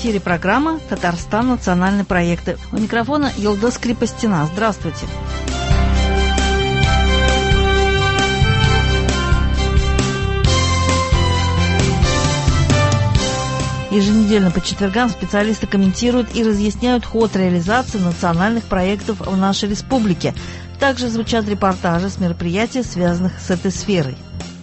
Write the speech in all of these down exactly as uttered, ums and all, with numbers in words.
эфире программа «Татарстан. Национальные проекты». У микрофона Юлдыз Крепостина. Здравствуйте. Еженедельно по четвергам специалисты комментируют и разъясняют ход реализации национальных проектов в нашей республике. Также звучат репортажи с мероприятий, связанных с этой сферой.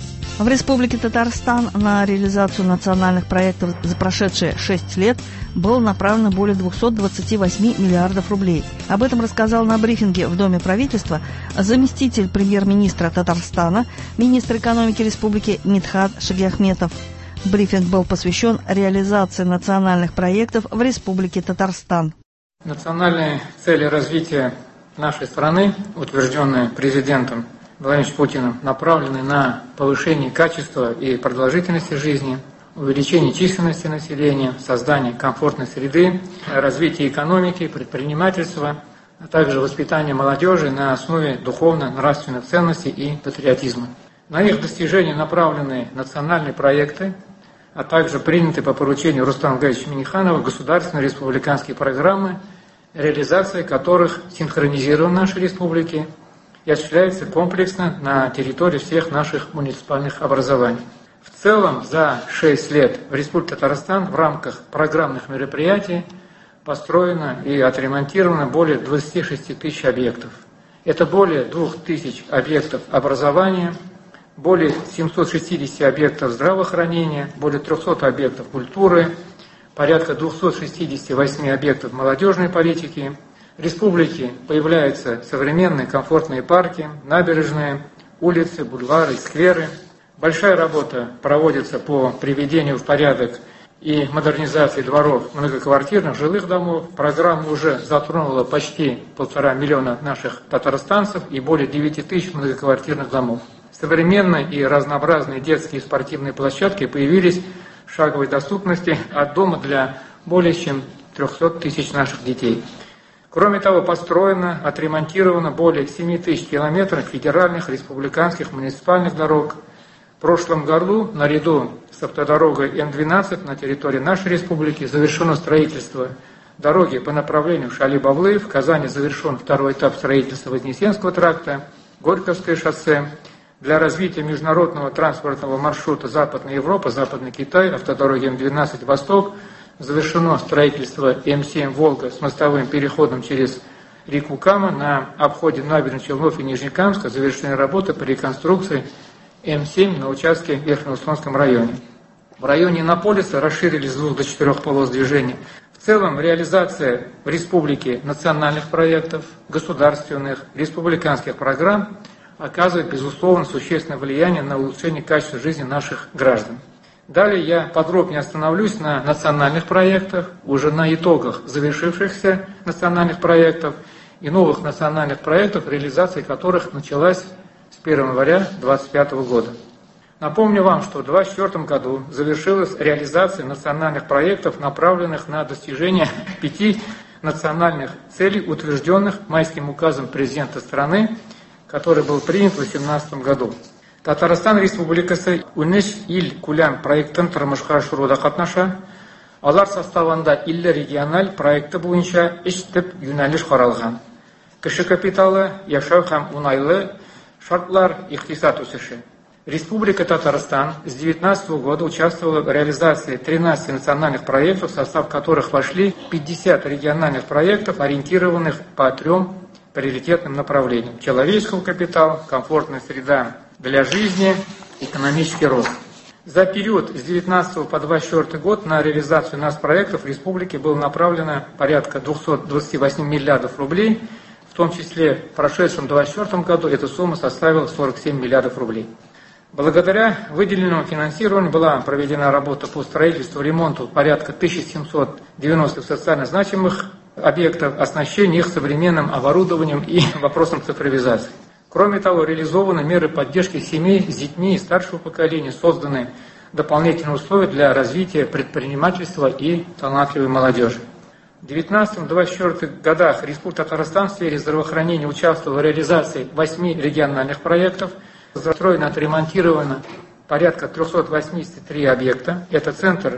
В Республике Татарстан на реализацию национальных проектов за прошедшие шесть лет было направлено более двухсот двадцати восьми миллиардов рублей. Об этом рассказал на брифинге в Доме правительства заместитель премьер-министра Татарстана, министр экономики республики Мидхат Шагиахметов. Брифинг был посвящен реализации национальных проектов в Республике Татарстан. Национальные цели развития нашей страны, утвержденные президентом Владимиром Путиным, направлены на повышение качества и продолжительности жизни, увеличение численности населения, создание комфортной среды, развитие экономики, предпринимательства, а также воспитание молодежи на основе духовно-нравственных ценностей и патриотизма. На их достижение направлены национальные проекты, а также приняты по поручению Рустама Гаича Минниханова государственные республиканские программы, реализация которых синхронизирована в нашей республике и осуществляется комплексно на территории всех наших муниципальных образований. В целом за шесть лет в Республике Татарстан в рамках программных мероприятий построено и отремонтировано более двадцати шести тысяч объектов. Это более двух тысяч объектов образования, более семисот шестидесяти объектов здравоохранения, более трехсот объектов культуры, порядка двухсот шестидесяти восьми объектов молодежной политики. В республике появляются современные комфортные парки, набережные, улицы, бульвары, скверы. Большая работа проводится по приведению в порядок и модернизации дворов многоквартирных жилых домов. Программа уже затронула почти полтора миллиона наших татарстанцев и более девяти тысяч многоквартирных домов. Современные и разнообразные детские и спортивные площадки появились в шаговой доступности от дома для более чем трехсот тысяч наших детей. Кроме того, построено, отремонтировано более семи тысяч километров федеральных, республиканских, муниципальных дорог. В прошлом году наряду с автодорогой М двенадцать на территории нашей республики завершено строительство дороги по направлению Шали-Бавлыев. В Казани завершен второй этап строительства Вознесенского тракта, Горьковское шоссе. Для развития международного транспортного маршрута Западная Европа, Западный Китай, автодороги М двенадцать Восток, завершено строительство М семь Волга с мостовым переходом через реку Кама. На обходе набережных Челнов и Нижнекамска завершены работы по реконструкции М семь на участке в Верхнеуслонском районе. В районе Иннополиса расширились с двух до четырех полос движения. В целом, реализация в республике национальных проектов, государственных, республиканских программ оказывает, безусловно, существенное влияние на улучшение качества жизни наших граждан. Далее я подробнее остановлюсь на национальных проектах, уже на итогах завершившихся национальных проектов и новых национальных проектов, реализация которых началась с первого января две тысячи двадцать пятого года. Напомню вам, что в две тысячи двадцать четвёртом году завершилась реализация национальных проектов, направленных на достижение пяти национальных целей, утвержденных майским указом президента страны, который был принят в две тысячи восемнадцатом году. Татарстан Республикасы Унеш ил Кулям проектын тормышка ашыруда катнаша, алар составында илле региональ проекты буенча эч төп юнәлеш каралган. Кеше капиталы, яшәү һәм уңайлы шартлар, икътисад үсеше. Республика Татарстан с две тысячи девятнадцатого года участвовала в реализации тринадцати национальных проектов, в состав которых вошли пятьдесят региональных проектов, ориентированных по трем приоритетным направлениям: человеческого капитала, комфортная среда для жизни, экономический рост. За период с две тысячи девятнадцатого по две тысячи двадцать четвёртый год на реализацию нас проектов в республике было направлено порядка двухсот двадцати восьми миллиардов рублей, в том числе в прошедшем две тысячи двадцать четвёртом году эта сумма составила сорок семь миллиардов рублей. Благодаря выделенному финансированию была проведена работа по строительству и ремонту порядка тысячи семисот девяноста социально значимых объектов, оснащения их современным оборудованием и вопросом цифровизации. Кроме того, реализованы меры поддержки семей с детьми и старшего поколения, созданы дополнительные условия для развития предпринимательства и талантливой молодежи. В две тысячи девятнадцатом — две тысячи двадцать четвёртом годах Республика Татарстан в сфере здравоохранения участвовала в реализации восьми региональных проектов. Застроено, отремонтировано порядка трёхсот восьмидесяти трёх объекта. Это центр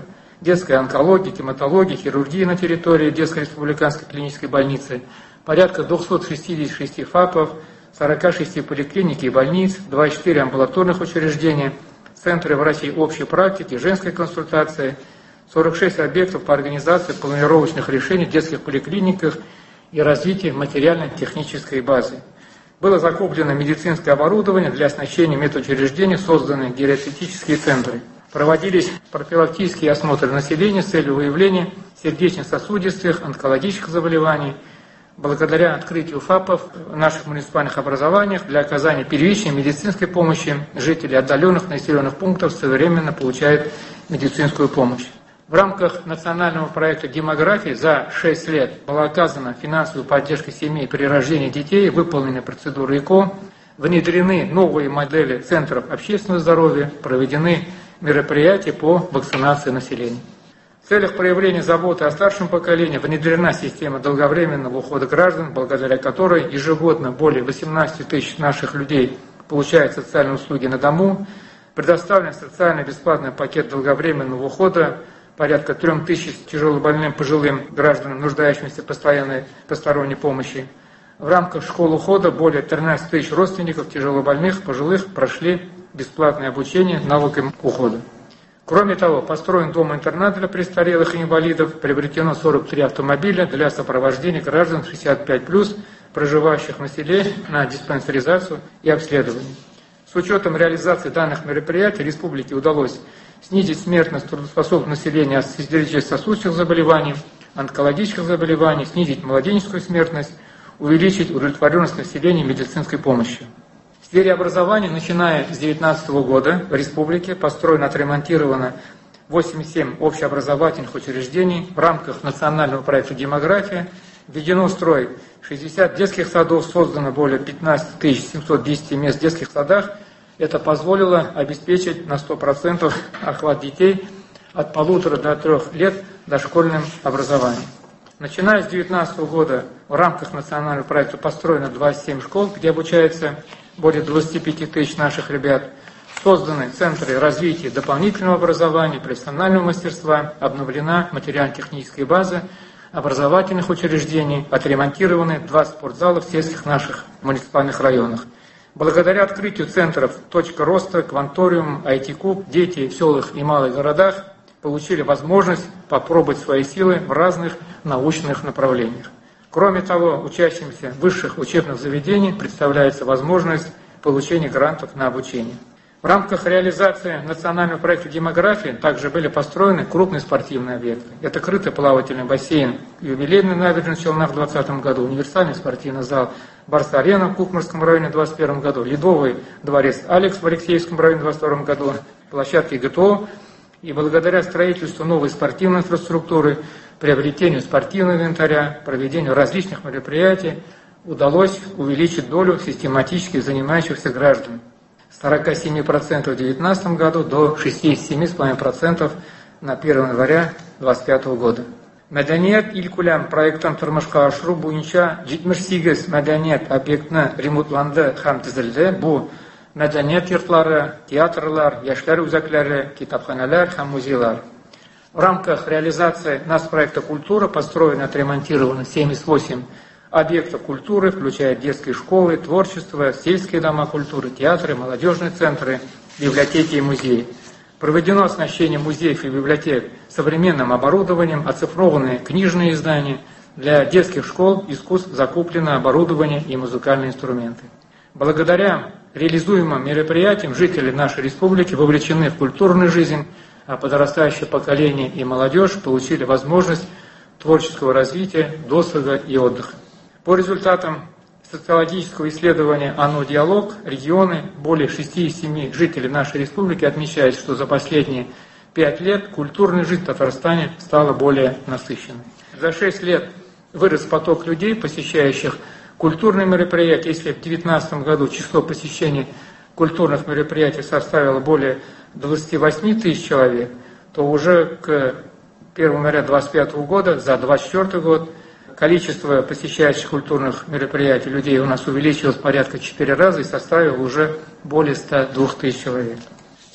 детской онкологии, гематологии, хирургии на территории Детской республиканской клинической больницы, порядка двухсот шестидесяти шести ФАПов, сорока шести поликлиник и больниц, двадцать четыре амбулаторных учреждения, центры врачей общей практики, женской консультации, сорок шесть объектов по организации планировочных решений в детских поликлиниках и развитию материально-технической базы. Было закуплено медицинское оборудование для оснащения медучреждений, созданы гериатрические центры. Проводились профилактические осмотры населения с целью выявления сердечно-сосудистых, онкологических заболеваний. Благодаря открытию ФАПов в наших муниципальных образованиях для оказания первичной медицинской помощи жители отдаленных населенных пунктов своевременно получают медицинскую помощь. В рамках национального проекта «Демография» за шесть лет была оказана финансовая поддержка семей при рождении детей, выполнены процедуры ЭКО, внедрены новые модели центров общественного здоровья, проведены мероприятия по вакцинации населения. В целях проявления заботы о старшем поколении внедрена система долговременного ухода граждан, благодаря которой ежегодно более восемнадцати тысяч наших людей получают социальные услуги на дому, предоставлен социальный бесплатный пакет долговременного ухода порядка трёх тысяч тяжелобольным пожилым гражданам, нуждающимся в постоянной посторонней помощи. В рамках школ ухода более тринадцати тысяч родственников тяжелобольных пожилых прошли бесплатное обучение навыкам ухода. Кроме того, построен дом-интернат для престарелых и инвалидов, приобретено сорок три автомобиля для сопровождения граждан шестьдесят пять плюс, проживающих на селе, на диспансеризацию и обследование. С учетом реализации данных мероприятий республике удалось снизить смертность трудоспособного населения от сердечно-сосудистых заболеваний, онкологических заболеваний, снизить младенческую смертность, увеличить удовлетворенность населения медицинской помощью. В сфере образования, начиная с две тысячи девятнадцатого года, в республике построено, отремонтировано восемьдесят семь общеобразовательных учреждений. В рамках национального проекта «Демография» введено в строй шестьдесят детских садов, создано более пятнадцати тысяч семисот десяти мест в детских садах. Это позволило обеспечить на сто процентов охват детей от полутора до трех лет дошкольным образованием. Начиная с две тысячи девятнадцатого года в рамках национального проекта построено двадцать семь школ, где обучается более двадцати пяти тысяч наших ребят. Созданы центры развития дополнительного образования, профессионального мастерства, обновлена материально-техническая база образовательных учреждений, отремонтированы два спортзала в сельских наших муниципальных районах. Благодаря открытию центров «Точка роста», «Кванториум», ай ти-Куб» дети в селах и малых городах получили возможность попробовать свои силы в разных научных направлениях. Кроме того, учащимся высших учебных заведений представляется возможность получения грантов на обучение. В рамках реализации национального проекта «Демография» также были построены крупные спортивные объекты. Это крытый плавательный бассейн юбилейной набережной в Челнах в двадцатом году, универсальный спортивный зал «Барс-Арена» в Кукмарском районе в двадцать первом году, ледовый дворец «Алекс» в Алексеевском районе в двадцать втором году, площадки ГТО. И благодаря строительству новой спортивной инфраструктуры, приобретению спортивного инвентаря, проведению различных мероприятий удалось увеличить долю систематически занимающихся граждан с сорока семи процентов в две тысячи девятнадцатом году до шестидесяти семи целых пяти десятых процента на первое января две тысячи двадцать пятого года. Мәдәният илкүләм проекттан тормышка ашыру буенча җитмеш сигез мәдәният объектны ремонтланды һәм төзелде. Бу мәдәният йортлары, театрлар, яшьләр үзәкләре, китапханәләр һәм музейлар. В рамках реализации нацпроекта «Культура» построено и отремонтировано семьдесят восемь объектов культуры, включая детские школы, творчество, сельские дома культуры, театры, молодежные центры, библиотеки и музеи. Проведено оснащение музеев и библиотек современным оборудованием, оцифрованы книжные издания. Для детских школ искусств закуплено оборудование и музыкальные инструменты. Благодаря реализуемым мероприятиям жители нашей республики вовлечены в культурную жизнь, а подрастающее поколение и молодежь получили возможность творческого развития, досуга и отдыха. По результатам социологического исследования «ОНО Диалог» регионы, более шестидесяти семи жителей нашей республики отмечают, что за последние пять лет культурная жизнь в Татарстане стала более насыщенной. За шесть лет вырос поток людей, посещающих культурные мероприятия. Если в две тысячи девятнадцатом году число посещений культурных мероприятий составило более двадцати восьми тысяч человек, то уже к первому января две тысячи двадцать пятого года, за две тысячи двадцать четвёртый год, количество посещающих культурных мероприятий людей у нас увеличилось порядка четыре раза и составило уже более ста двух тысяч человек. В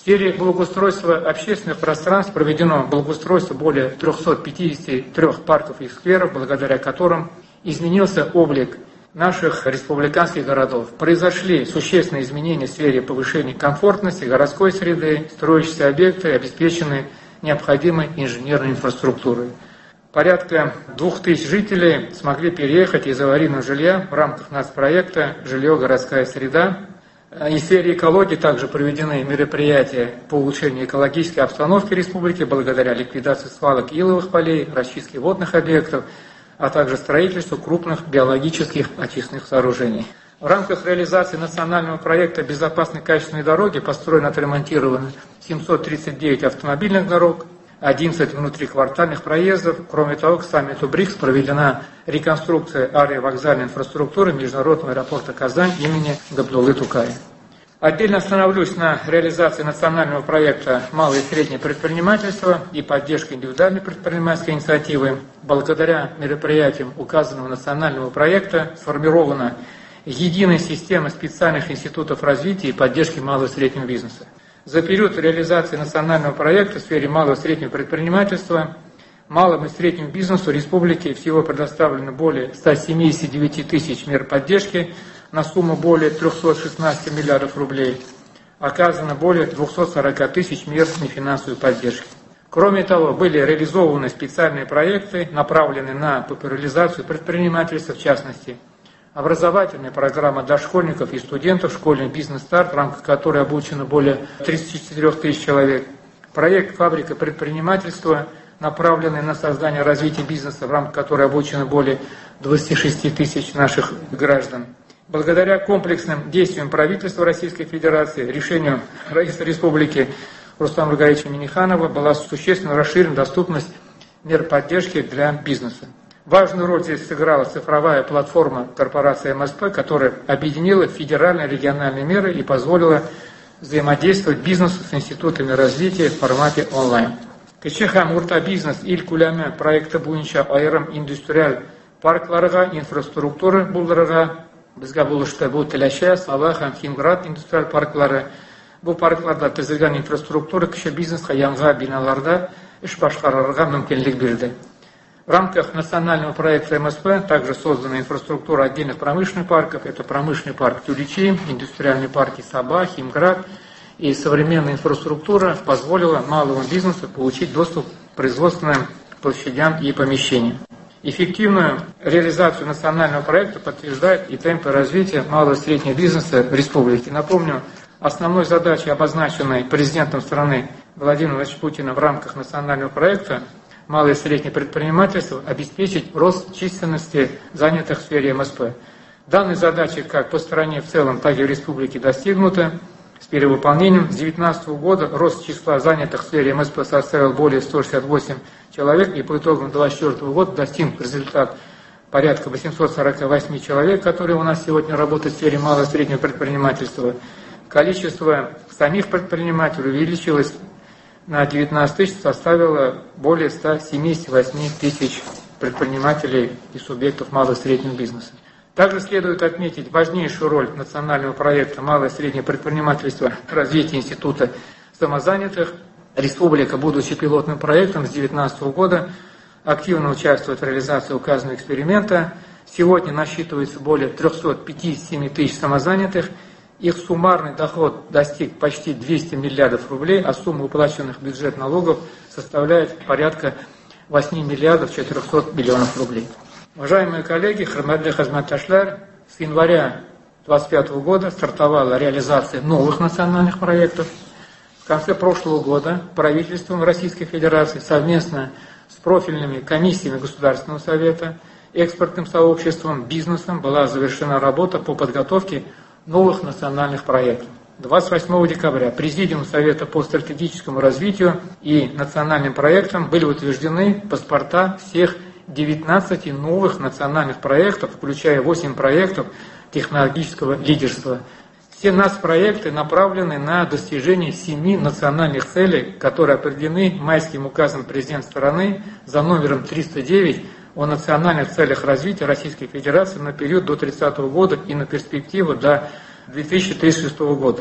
В сфере благоустройства общественных пространств проведено благоустройство более трёхсот пятидесяти трёх парков и скверов, благодаря которым изменился облик наших республиканских городов. Произошли существенные изменения в сфере повышения комфортности городской среды, строящиеся объекты обеспечены необходимой инженерной инфраструктурой. Порядка двух тысяч жителей смогли переехать из аварийного жилья в рамках нацпроекта «Жилье. Городская среда». И в сфере экологии также проведены мероприятия по улучшению экологической обстановки республики благодаря ликвидации свалок иловых полей, расчистке водных объектов, а также строительству крупных биологических очистных сооружений. В рамках реализации национального проекта «Безопасные качественные дороги» построено, отремонтировано семьсот тридцать девять автомобильных дорог, одиннадцать внутриквартальных проездов. Кроме того, к саммиту БРИКС проведена реконструкция авиавокзальной инфраструктуры международного аэропорта Казань имени Габдуллы Тукая. Отдельно остановлюсь на реализации национального проекта «Малое и среднее предпринимательство» и поддержке индивидуальной предпринимательской инициативы. Благодаря мероприятиям указанного национального проекта сформирована единая система специальных институтов развития и поддержки малого и среднего бизнеса. За период реализации национального проекта в сфере малого и среднего предпринимательства малому и среднему бизнесу республики всего предоставлено более ста семидесяти девяти тысяч мер поддержки на сумму более трёхсот шестнадцати миллиардов рублей. Оказано более двухсот сорока тысяч мер нефинансовой поддержки. Кроме того, были реализованы специальные проекты, направленные на популяризацию предпринимательства, в частности, образовательная программа для школьников и студентов «Школьный бизнес-старт», в рамках которой обучено более тридцати четырёх тысяч человек. Проект «Фабрика предпринимательства», направленный на создание и развитие бизнеса, в рамках которой обучено более двадцати шести тысяч наших граждан. Благодаря комплексным действиям правительства Российской Федерации, решению правительства Республики Рустама Маргаровича Минниханова была существенно расширена доступность мер поддержки для бизнеса. Важную роль здесь сыграла цифровая платформа корпорации эм эс пэ, которая объединила федеральные и региональные меры и позволила взаимодействовать бизнесу с институтами развития в формате онлайн. Кечеха Мурта бизнес ил куләме проекты буенча айрым индустриаль паркларга, инфраструктура булдырырга безгә булышты. Бу Теләче, Сава һәм Химград индустриаль парклары. Бу паркларда төзелгән инфраструктура кече бизнеска яңа биналарда эш башкарырга мөмкинлек бирде. В рамках национального проекта эм эс пэ также создана инфраструктура отдельных промышленных парков. Это промышленный парк Тюличи, индустриальные парки Саба, Химград. И современная инфраструктура позволила малому бизнесу получить доступ к производственным площадям и помещениям. Эффективную реализацию национального проекта подтверждают и темпы развития малого и среднего бизнеса в республике. Напомню, основной задачей, обозначенной президентом страны Владимиром Владимировичем Путиным в рамках национального проекта «Малое и среднее предпринимательство» обеспечить рост численности занятых в сфере эм эс пэ. Данные задачи как по стране в целом, так и в республике достигнуты. С перевыполнением с две тысячи девятнадцатого года рост числа занятых в сфере эм эс пэ составил более ста шестидесяти восьми человек, и по итогам две тысячи двадцать четвёртого года достиг результат порядка восьмисот сорока восьми человек, которые у нас сегодня работают в сфере малого и среднего предпринимательства. Количество самих предпринимателей увеличилось на девятнадцать тысяч, составило более ста семидесяти восьми тысяч предпринимателей и субъектов малого и среднего бизнеса. Также следует отметить важнейшую роль национального проекта «Малое и среднее предпринимательство. Развитие института самозанятых». Республика, будучи пилотным проектом с две тысячи девятнадцатого года, активно участвует в реализации указанного эксперимента. Сегодня насчитывается более трёхсот пятидесяти семи тысяч самозанятых. Их суммарный доход достиг почти двухсот миллиардов рублей, а сумма уплаченных в бюджет налогов составляет порядка восьми миллиардов четырёхсот миллионов рублей. Уважаемые коллеги, хөрмәтле хезмәттәшләр, с января две тысячи двадцать пятого года стартовала реализация новых национальных проектов. В конце прошлого года правительством Российской Федерации совместно с профильными комиссиями Государственного совета, экспортным сообществом, бизнесом была завершена работа по подготовке новых национальных проектов. двадцать восьмого декабря Президиум Совета по стратегическому развитию и национальным проектам были утверждены паспорта всех девятнадцати новых национальных проектов, включая восемь проектов технологического лидерства. Все нацпроекты направлены на достижение семи национальных целей, которые определены майским указом президента страны за номером триста девять о национальных целях развития Российской Федерации на период до тридцатого года и на перспективу до две тысячи тридцать шестого года.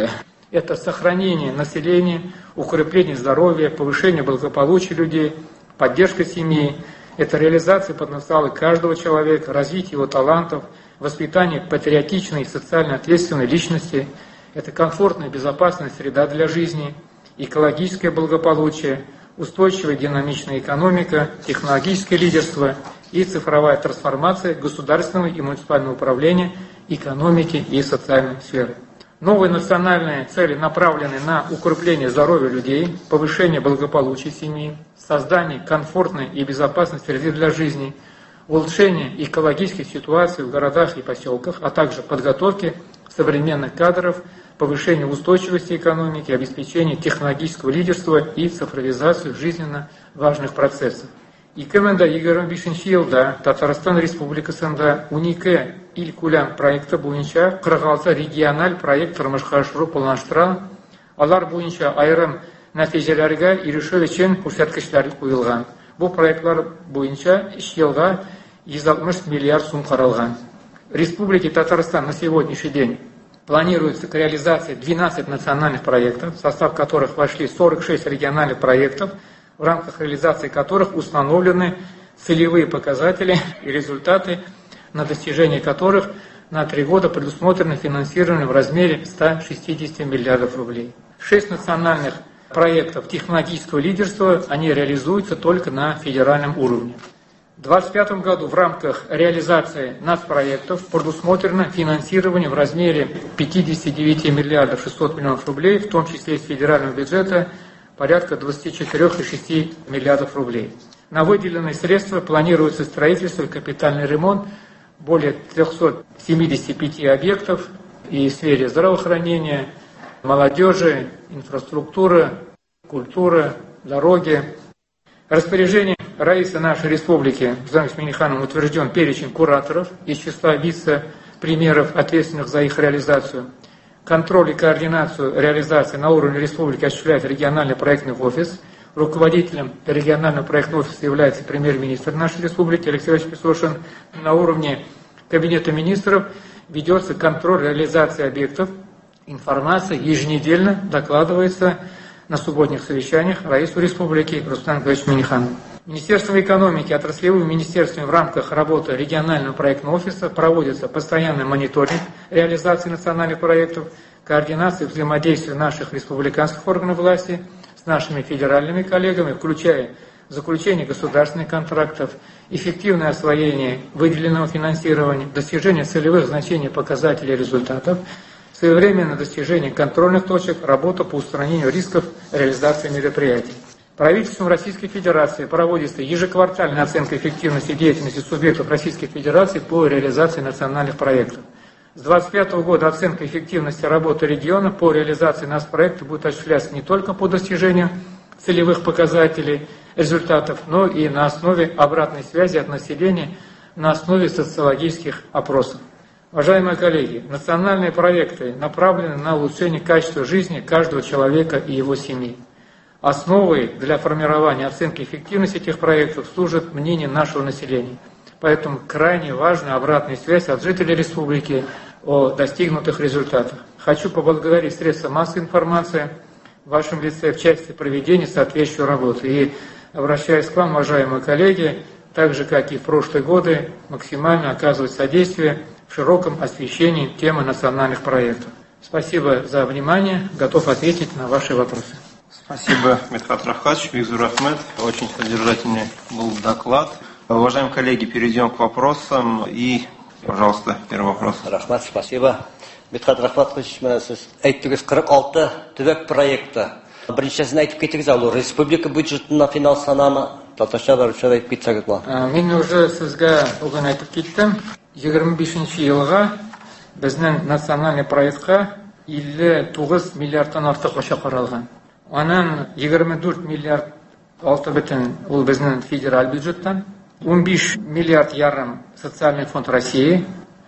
Это сохранение населения, укрепление здоровья, повышение благополучия людей, поддержка семьи. Это реализация потенциала каждого человека, развитие его талантов, воспитание патриотичной и социально ответственной личности. Это комфортная и безопасная среда для жизни, экологическое благополучие, устойчивая динамичная экономика, технологическое лидерство и цифровая трансформация государственного и муниципального управления, экономики и социальной сферы. Новые национальные цели направлены на укрепление здоровья людей, повышение благополучия семьи, создание комфортной и безопасной среды для жизни, улучшение экологических ситуаций в городах и поселках, а также подготовки современных кадров, повышение устойчивости экономики, обеспечение технологического лидерства и цифровизацию жизненно важных процессов. екі мың жиырма бесінші жылда Татарстан Республикасында он екі ил көлем проекты бойынша қырық алты региональ проект тормышқа ашыру планлаштырыла. Алар бойынша айрым нәтижеләргә ирешү өчен күрсәткечләр куелган. Бу проектлар бойынша өч елга йөз алтмыш миллиард сум каралган. В Республике Татарстан на сегодняшний день планируется к реализации двенадцать национальных проектов, в состав которых вошли сорок шесть региональных проектов, в рамках реализации которых установлены целевые показатели и результаты, на достижение которых на три года предусмотрено финансирование в размере ста шестидесяти миллиардов рублей. Шесть национальных проектов технологического лидерства, они реализуются только на федеральном уровне. В две тысячи двадцать пятом году в рамках реализации нацпроектов предусмотрено финансирование в размере пятидесяти девяти миллиардов шестисот миллионов рублей, в том числе из федерального бюджета порядка двадцати четырёх целых шести десятых миллиардов рублей. На выделенные средства планируется строительство и капитальный ремонт более трёхсот семидесяти пяти объектов и в сфере здравоохранения, молодежи, инфраструктуры, культуры, дороги. Распоряжение Раисы нашей республики Зам Миниханом утвержден перечень кураторов из числа вице-премьеров, ответственных за их реализацию. Контроль и координацию реализации на уровне республики осуществляет региональный проектный офис. Руководителем регионального проектного офиса является премьер-министр нашей республики Алексей Васильевич Песошин. На уровне Кабинета министров ведется контроль реализации объектов. Информация еженедельно докладывается на субботних совещаниях Раису республики Рустаму Николаевичу Миниханову. Министерством экономики, отраслевыми министерствами в рамках работы регионального проектного офиса проводится постоянный мониторинг реализации национальных проектов, координация взаимодействия наших республиканских органов власти с нашими федеральными коллегами, включая заключение государственных контрактов, эффективное освоение выделенного финансирования, достижение целевых значений показателей и результатов, своевременное достижение контрольных точек, работа по устранению рисков реализации мероприятий. Правительством Российской Федерации проводится ежеквартальная оценка эффективности деятельности субъектов Российской Федерации по реализации национальных проектов. С две тысячи двадцать пятого года оценка эффективности работы региона по реализации нацпроекта будет осуществляться не только по достижению целевых показателей, результатов, но и на основе обратной связи от населения, на основе социологических опросов. Уважаемые коллеги, национальные проекты направлены на улучшение качества жизни каждого человека и его семьи. Основой для формирования оценки эффективности этих проектов служит мнение нашего населения. Поэтому крайне важна обратная связь от жителей республики о достигнутых результатах. Хочу поблагодарить средства массовой информации в вашем лице в части проведения соответствующей работы. И обращаясь к вам, уважаемые коллеги, так же, как и в прошлые годы, максимально оказывать содействие в широком освещении темы национальных проектов. Спасибо за внимание. Готов ответить на ваши вопросы. Спасибо, Медхат Рафхатович, Викзур Ахмед. Очень содержательный был доклад. Уважаемые коллеги, перейдем к вопросам. И, пожалуйста, первый вопрос. Рахмат, спасибо. Медхат Рафхатович, сіз әйттіңіз қырық алты төбек проекты. Біріншісін айтып кетіңіз, ал республика бюджетіне финансланамы? Татарша барынша айтып кетсеңіз болады. Мен уже сізге бүгін айтып кеттім. жиырма бесінші жылға біздің национальный проектқа елу тоғыз миллиардтан артық ақша қаралған. Анан жиырма төрт миллиард алты бүтін ол біздің федераль бюджеттен, он беш миллиард ярым социальный фонд России,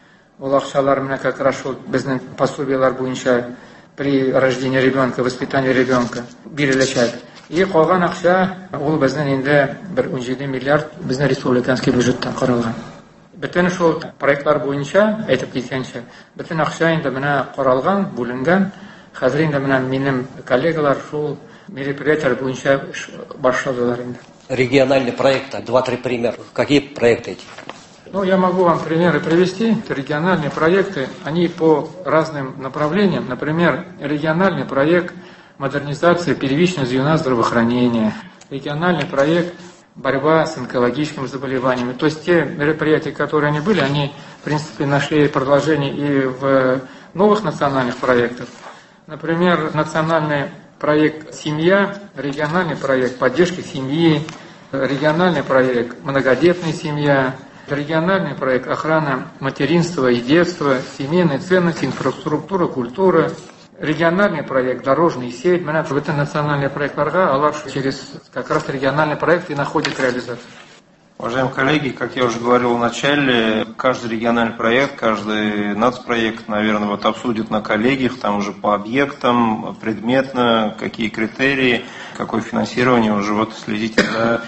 ол ақшалар мына как раз біздің пособиялар бойынша при рождении ребенка, воспитании ребенка берілешек. И қалған ақша ол біздің енді бір он жеті миллиард біздің республиканский бюджеттен қаралған. Бүтін шол проектлар бойынша айтып кеткенше, бүтін ақша енді мына қаралған, бөлінген. Хәзер менән минем коллегалар шул мероприятиялар буенча башладылар инде. Региональный проект, два-три примера. Какие проекты эти? Ну, я могу вам примеры привести. Региональные проекты, они по разным направлениям. Например, региональный проект модернизации первичного звена здравоохранения, региональный проект борьба с онкологическими заболеваниями. То есть те мероприятия, которые они были, они, в принципе, нашли продолжение и в новых национальных проектах. Например, национальный проект «Семья», региональный проект поддержки семьи, региональный проект «Многодетная семья», региональный проект «Охрана материнства и детства», семейные ценности, инфраструктура, культура, региональный проект «Дорожная сеть». Это национальный проект «Ларга», а через как раз региональный проект и находит реализацию. Уважаемые коллеги, как я уже говорил в начале, каждый региональный проект, каждый нацпроект, наверное, вот обсудит на коллегиях, там уже по объектам, предметно, какие критерии, какое финансирование, уже вот следите за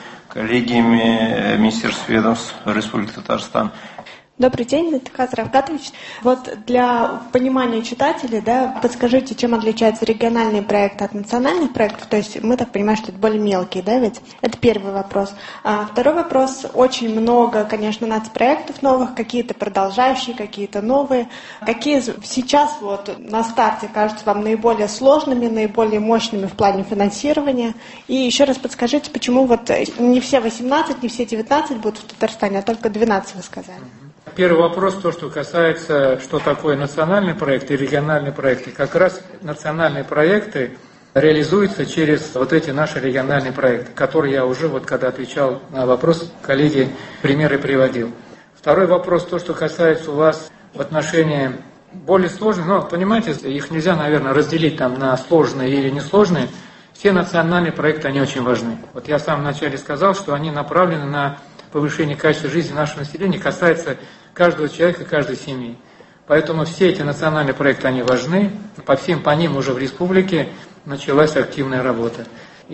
коллегиями Министерства ведомств Республики Татарстан. Добрый день, Митхат Рафгатович. Вот для понимания читателей, да, подскажите, чем отличается региональный проект от национальных проектов? То есть мы так понимаем, что это более мелкие, да, ведь? Это первый вопрос. А второй вопрос. Очень много, конечно, нацпроектов новых, какие-то продолжающие, какие-то новые. Какие сейчас вот на старте кажутся вам наиболее сложными, наиболее мощными в плане финансирования? И еще раз подскажите, почему вот не все восемнадцать, не все девятнадцать будут в Татарстане, а только двенадцать вы сказали? Первый вопрос, то, что касается, что такое национальный проект и региональный проект. И как раз национальные проекты реализуются через вот эти наши региональные проекты, которые я уже, вот когда отвечал на вопрос, коллеги примеры приводил. Второй вопрос, то, что касается у вас в отношении более сложных, но, понимаете, их нельзя, наверное, разделить там на сложные или несложные. Все национальные проекты, они очень важны. Вот я в самом начале сказал, что они направлены на повышение качества жизни нашего населения, касается каждого человека, каждой семьи. Поэтому все эти национальные проекты, они важны. По всем по ним уже в республике началась активная работа.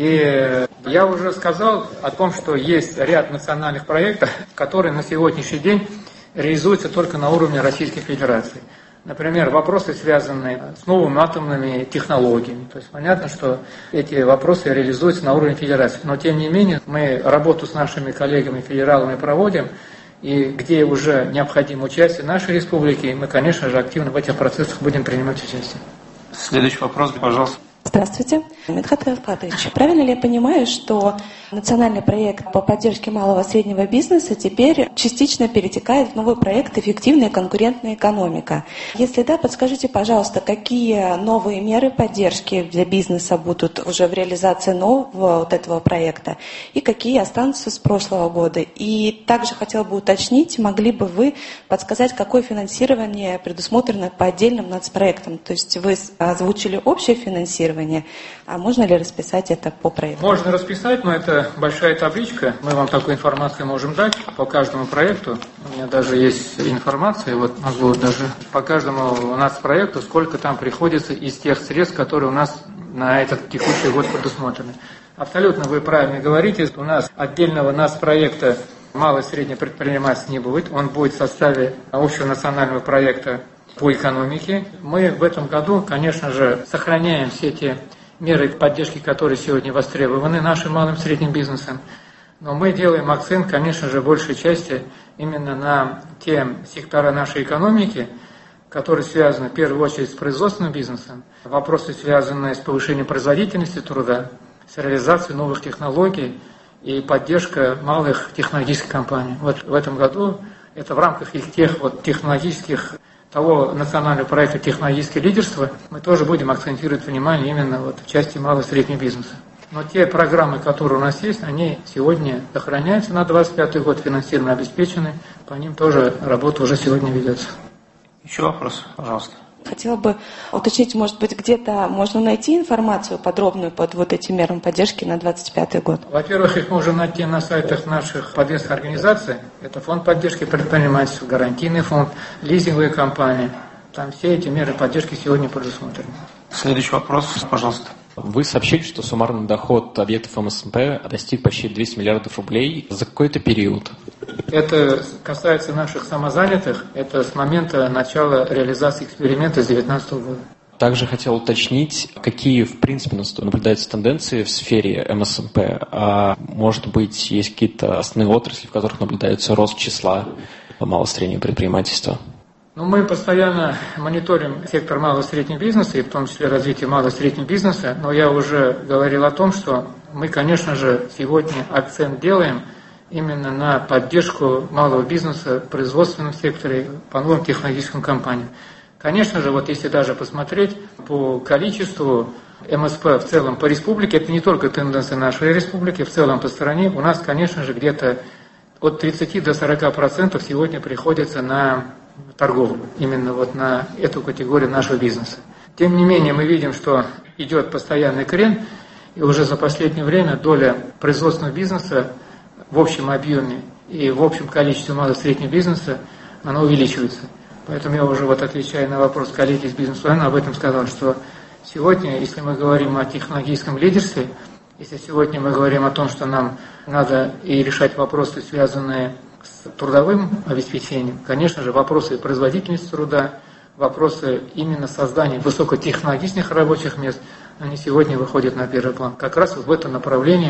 И я уже сказал о том, что есть ряд национальных проектов, которые на сегодняшний день реализуются только на уровне Российской Федерации. Например, вопросы, связанные с новыми атомными технологиями. То есть понятно, что эти вопросы реализуются на уровне Федерации. Но тем не менее, мы работу с нашими коллегами-федералами проводим, и где уже необходимо участие нашей республики, мы, конечно же, активно в этих процессах будем принимать участие. Следующий вопрос, пожалуйста. Здравствуйте, Митхат Рафгатович. Правильно ли я понимаю, что национальный проект по поддержке малого и среднего бизнеса теперь частично перетекает в новый проект «Эффективная конкурентная экономика»? Если да, подскажите, пожалуйста, какие новые меры поддержки для бизнеса будут уже в реализации нового вот этого проекта и какие останутся с прошлого года? И также хотела бы уточнить, могли бы вы подсказать, какое финансирование предусмотрено по отдельным нацпроектам? То есть вы озвучили общее финансирование, а можно ли расписать это по проекту? Можно расписать, но это большая табличка. Мы вам такую информацию можем дать по каждому проекту. У меня даже есть информация, вот могу даже по каждому у нас проекту, сколько там приходится из тех средств, которые у нас на этот текущий год предусмотрены. Абсолютно вы правильно говорите. У нас отдельного нас проекта малое и среднее предпринимательство не будет. Он будет в составе общего национального проекта по экономике. Мы в этом году, конечно же, сохраняем все те меры поддержки, которые сегодня востребованы нашим малым и средним бизнесом. Но мы делаем акцент, конечно же, в большей части именно на те сектора нашей экономики, которые связаны в первую очередь с производственным бизнесом, вопросы, связанные с повышением производительности труда, с реализацией новых технологий и поддержка малых технологических компаний. Вот в этом году это в рамках их тех вот технологических того национального проекта «Технологическое лидерство» мы тоже будем акцентировать внимание именно вот в части малого и среднего бизнеса. Но те программы, которые у нас есть, они сегодня сохраняются на двадцать пятый год, финансирование обеспечены, по ним тоже работа уже сегодня ведется. Еще вопрос, пожалуйста. Хотела бы уточнить, может быть, где-то можно найти информацию подробную под вот эти меры поддержки на двадцать пятый год? Во-первых, их можно найти на сайтах наших подвесных организаций. Это фонд поддержки предпринимательства, гарантийный фонд, лизинговые компании. Там все эти меры поддержки сегодня предусмотрены. Следующий вопрос, пожалуйста. Вы сообщили, что суммарный доход объектов эм эс эм пэ достиг почти двести миллиардов рублей за какой-то период. Это касается наших самозанятых. Это с момента начала реализации эксперимента с две тысячи девятнадцатого года. Также хотел уточнить, какие, в принципе, наблюдаются тенденции в сфере эм эс эм пэ. А может быть, есть какие-то основные отрасли, в которых наблюдается рост числа малого и среднего предпринимательства? Ну, мы постоянно мониторим сектор малого и среднего бизнеса, и в том числе развитие малого и среднего бизнеса. Но я уже говорил о том, что мы, конечно же, сегодня акцент делаем именно на поддержку малого бизнеса в производственном секторе, по новым технологическим компаниям. Конечно же, вот если даже посмотреть по количеству эм эс пэ в целом по республике, это не только тенденция нашей республики, в целом по стране, у нас, конечно же, где-то от тридцати до сорока процентов сегодня приходится на торговлю, именно вот на эту категорию нашего бизнеса. Тем не менее, мы видим, что идет постоянный крен, и уже за последнее время доля производственного бизнеса в общем объеме и в общем количестве малого и среднего бизнеса, она увеличивается. Поэтому я уже вот отвечая на вопрос коллеги из бизнес-плана, об этом сказал, что сегодня, если мы говорим о технологическом лидерстве, если сегодня мы говорим о том, что нам надо и решать вопросы, связанные с трудовым обеспечением, конечно же, вопросы производительности труда, вопросы именно создания высокотехнологичных рабочих мест, они сегодня выходят на первый план. Как раз вот в это направление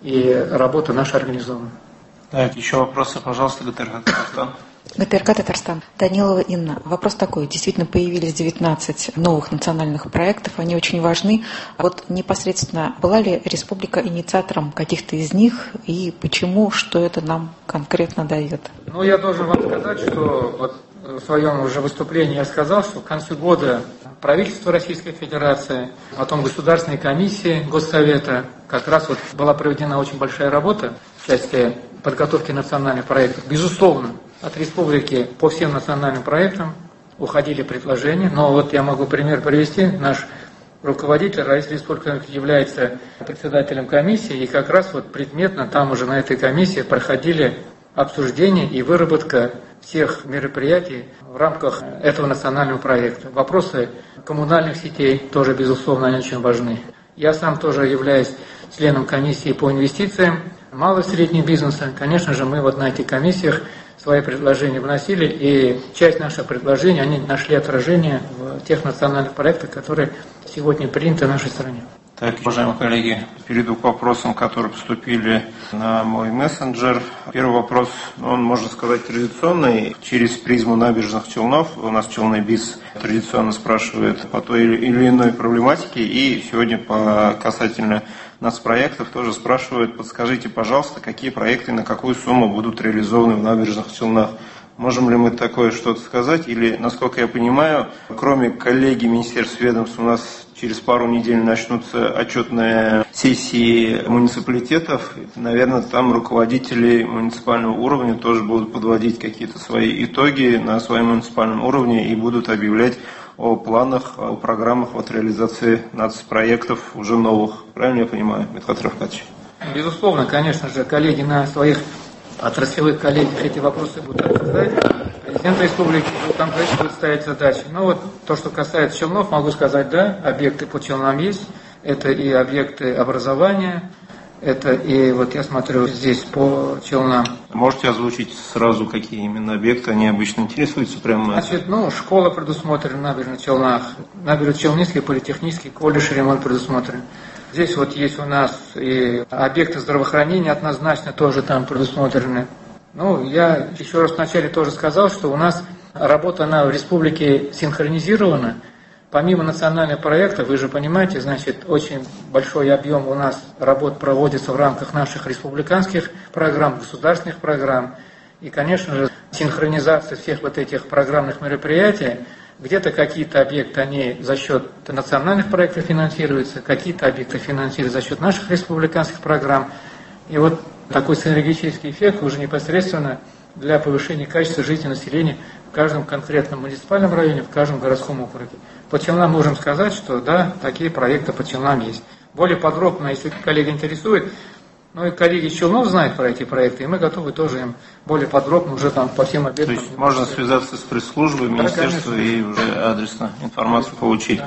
и работа наша организована. Так, еще вопросы, пожалуйста, ГТРК Татарстан. ГТРК Татарстан. Данилова Инна. Вопрос такой. Действительно появились девятнадцать новых национальных проектов, они очень важны. Вот непосредственно была ли республика инициатором каких-то из них и почему, что это нам конкретно дает? Ну, я должен вам сказать, что вот в своем уже выступлении я сказал, что к концу года правительство Российской Федерации, потом государственные комиссии Госсовета, как раз вот была проведена очень большая работа в части подготовки национальных проектов. Безусловно, от республики по всем национальным проектам уходили предложения, но вот я могу пример привести. Наш руководитель Российской Республики является председателем комиссии, и как раз вот предметно там уже на этой комиссии проходили обсуждение и выработка всех мероприятий в рамках этого национального проекта. Вопросы коммунальных сетей тоже, безусловно, они очень важны. Я сам тоже являюсь членом комиссии по инвестициям малого и среднего бизнеса. Конечно же, мы вот на этих комиссиях свои предложения вносили, и часть наших предложений, они нашли отражение в тех национальных проектах, которые сегодня приняты в нашей стране. Так, уважаемые коллеги, перейду к вопросам, которые поступили на мой мессенджер. Первый вопрос, он, можно сказать, традиционный, через призму набережных Челнов. У нас Челнобиз традиционно спрашивает по той или иной проблематике, и сегодня по касательно нацпроектов тоже спрашивают, подскажите, пожалуйста, какие проекты на какую сумму будут реализованы в набережных Челнах. Можем ли мы такое что-то сказать? Или, насколько я понимаю, кроме коллеги Министерств ведомств, у нас через пару недель начнутся отчетные сессии муниципалитетов. Наверное, там руководители муниципального уровня тоже будут подводить какие-то свои итоги на своем муниципальном уровне и будут объявлять о планах, о программах от реализации нацпроектов уже новых. Правильно я понимаю, Митхат Равкатович? Безусловно, конечно же, коллеги на своих отраслевых коллегиях эти вопросы будут обсуждать. Президент республики там будет ставить задачи. Но вот то, что касается Челнов, могу сказать, да, объекты по Челнам есть. Это и объекты образования, это и вот я смотрю здесь по Челнам. Можете озвучить сразу, какие именно объекты они обычно интересуются? Прямо... Значит, ну, школа предусмотрена в набережных Челнах, набережно-Челнинский политехнический колледж, ремонт предусмотрен. Здесь вот есть у нас и объекты здравоохранения однозначно тоже там предусмотрены. Ну, я еще раз вначале тоже сказал, что у нас работа она в республике синхронизирована. Помимо национального проекта, вы же понимаете, значит, очень большой объем у нас работ проводится в рамках наших республиканских программ, государственных программ. И, конечно же, синхронизация всех вот этих программных мероприятий. Где-то какие-то объекты, они за счет национальных проектов финансируются, какие-то объекты финансируются за счет наших республиканских программ. И вот такой синергетический эффект уже непосредственно для повышения качества жизни населения в каждом конкретном муниципальном районе, в каждом городском округе. По Челнам можем сказать, что да, такие проекты по Челнам есть. Более подробно, если коллеги интересует, ну и коллеги из Челнов знают про эти проекты, и мы готовы тоже им более подробно уже там по всем объектам. То есть можно связаться с пресс-службой, министерством, да, и уже адресно информацию получить. Да.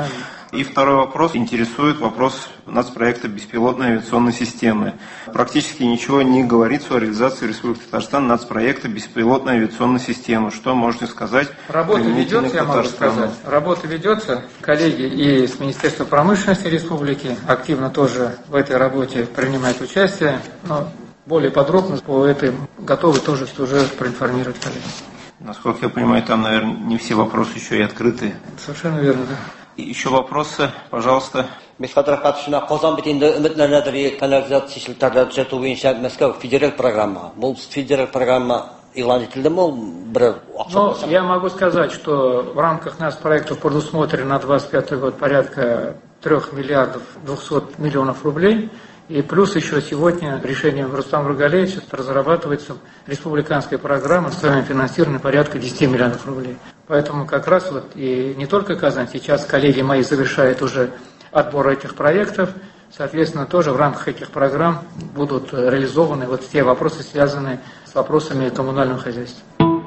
И второй вопрос интересует вопрос нацпроекта беспилотной авиационной системы. Практически ничего не говорится о реализации в Республике Татарстан нацпроекта беспилотной авиационной системы. Что можете сказать? Работа ведется, я могу сказать. Работа ведется. Коллеги и с Министерства промышленности Республики активно тоже в этой работе принимают участие. Но более подробно по этой готовы тоже уже проинформировать коллег. Насколько я понимаю, там, наверное, не все вопросы еще и открыты. Совершенно верно, да. Еще вопросы, пожалуйста. Мисхат Рахатовна, Казан битинде үмітлерінедері канализация шілтарды түзету бойынша Мәскеу федераль программа. Бұл федераль программа илан етілді ме? Ну, я могу сказать, что в рамках нас проектов предусмотрено на двадцать пятый год порядка трех миллиардов двухсот миллионов рублей. И плюс еще сегодня решением Рустама Нургалиевича разрабатывается республиканская программа с своим финансированием порядка десяти миллионов рублей. Поэтому как раз вот и не только Казань, сейчас коллеги мои завершают уже отбор этих проектов. Соответственно, тоже в рамках этих программ будут реализованы вот те вопросы, связанные с вопросами коммунального хозяйства.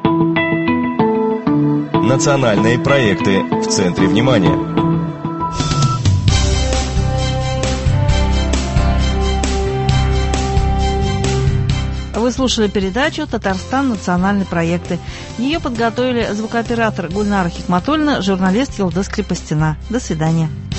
Национальные проекты в центре внимания. Вы слушали передачу «Татарстан. Национальные проекты». Ее подготовили звукооператор Гульнара Хикматульна, журналист Юлдыз Крепостина. До свидания.